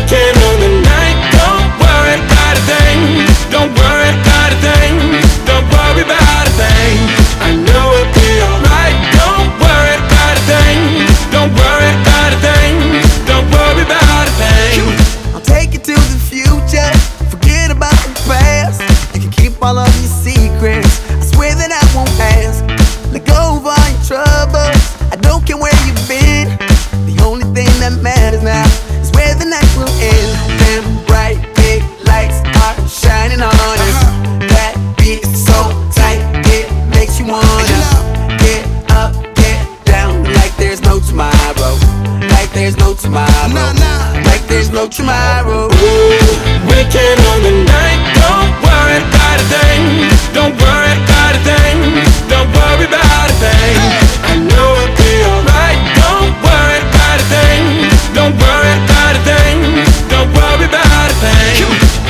Weekend on the night. Don't worry about a thing. Don't worry about a thing. Don't worry about a thing. I know it'll be alright. Don't worry about a thing. Don't worry about a thing. Don't worry about a thing. I'll take you to the future. Forget about the past. You can keep all of your secrets. I swear that I won't ask. Let go of all your troubles. I don't care where you've been. The only thing that matters now is where the night will end. Them bright big lights are shining on us. That beat is so tight, it makes you wanna get up, get down, like there's no tomorrow. Like there's no tomorrow. Like there's no tomorrow. Weekend on the night. Don't worry about a thing. Don't worry about a thing. Don't worry about a thing. I know it'll be alright. Don't worry about a thing. Don't worry about a thing. Don't worry about a thing.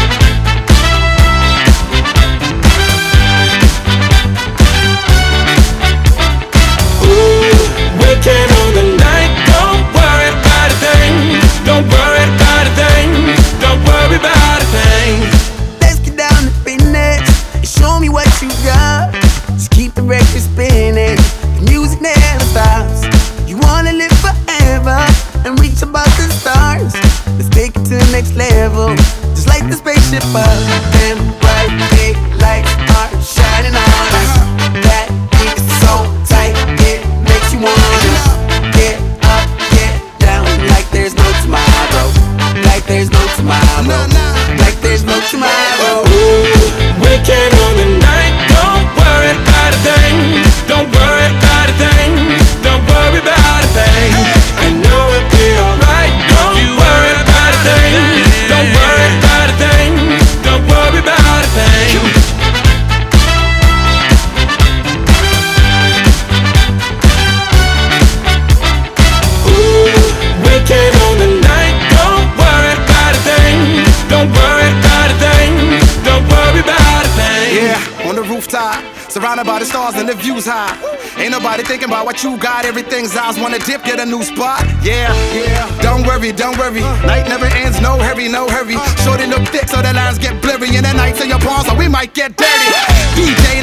Weekend on the night. Don't worry about a thing. Don't worry about a thing. Don't worry about a thing. Let's get down to business and show me what you got. Just keep the record spinning. The music never stops. You wanna live forever and reach above the stars. Let's take it to the next level. Just like the spaceship up. Them bright big lights are shining on us. That beat is so tight, it makes you wanna get up, get down, like there's no tomorrow. Like there's no tomorrow. Like there's no tomorrow. Weekend on the night. Don't worry about a thing. Don't worry about a thing. Don't worry about a thing. I know it'll be alright. Don't worry about a thing. Don't worry about a thing. Don't worry about a thing. Weekend on the night. Don't worry about a thing. Don't worry about a thing. Don't worry about a thing. Yeah, on the rooftop, surrounded by the stars and the views high. Ain't nobody thinking about what you got. Everything's eyes wanna dip, get a new spot. Yeah, yeah. Don't worry, don't worry. Night never ends, no hurry, no hurry. Shorty look thick so the lines get blurry. In the nights in your palms, so we might get dirty. DJ